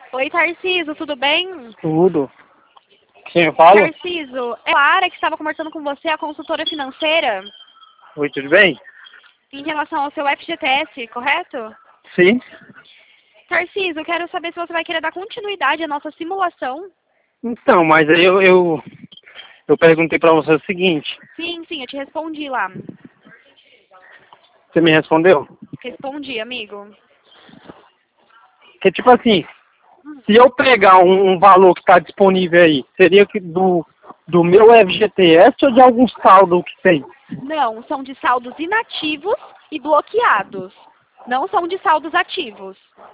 Oi, Tarciso, tudo bem? Tudo. Quem eu falo? Tarciso, é a Lara que estava conversando com você, a consultora financeira, Oi, tudo bem? em relação ao seu FGTS, correto? Sim. Tarciso, eu quero saber se você vai querer dar continuidade à nossa simulação. Então, mas aí eu perguntei pra você o seguinte. Sim, sim, eu te respondi lá. Você me respondeu? Respondi, amigo. Que tipo assim, se eu pegar um valor que está disponível aí, seria que do meu FGTS ou de algum saldo que tem? Não, são de saldos inativos e bloqueados. Não são de saldos ativos.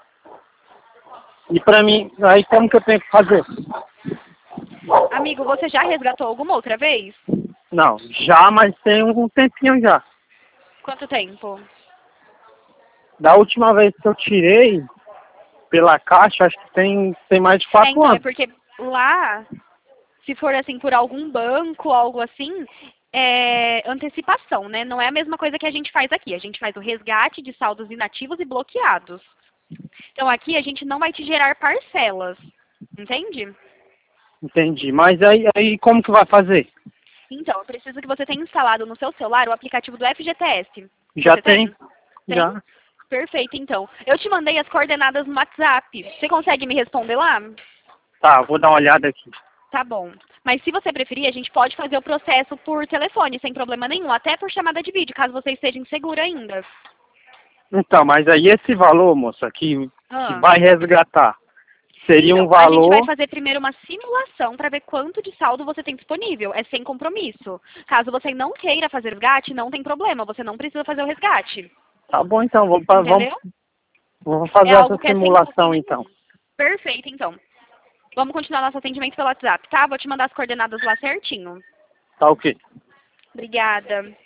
E pra mim, aí como que eu tenho que fazer? Amigo, você já resgatou alguma outra vez? Não, já, mas tem um tempinho já. Quanto tempo? Da última vez que eu tirei pela Caixa, acho que tem mais de 4 Então, é anos. porque lá, se for assim por algum banco, algo assim, é antecipação, né? Não é a mesma coisa que a gente faz aqui. A gente faz o resgate de saldos inativos e bloqueados. Então aqui a gente não vai te gerar parcelas, entende? Entendi. Mas aí como que vai fazer? Então, eu preciso que você tenha instalado no seu celular o aplicativo do FGTS. Já Você tem? tem? Tem? Já. Perfeito, então. Eu te mandei as coordenadas no WhatsApp. Você consegue me responder lá? Tá, vou dar uma olhada aqui. Tá bom. Mas se você preferir, a gente pode fazer o processo por telefone, sem problema nenhum, até por chamada de vídeo, caso você esteja insegura ainda. Então, mas aí esse valor, moça, que Ah. vai resgatar, seria um Então, a gente vai valor... fazer primeiro uma simulação para ver quanto de saldo você tem disponível. É sem compromisso. Caso você não queira fazer resgate, não tem problema. Você não precisa fazer o resgate. Tá bom, então, Entendeu? vamos É fazer essa algo que é sem custo simulação, então. nenhum. Perfeito, então. Vamos continuar nosso atendimento pelo WhatsApp, tá? Vou te mandar as coordenadas lá certinho. Tá ok. Obrigada.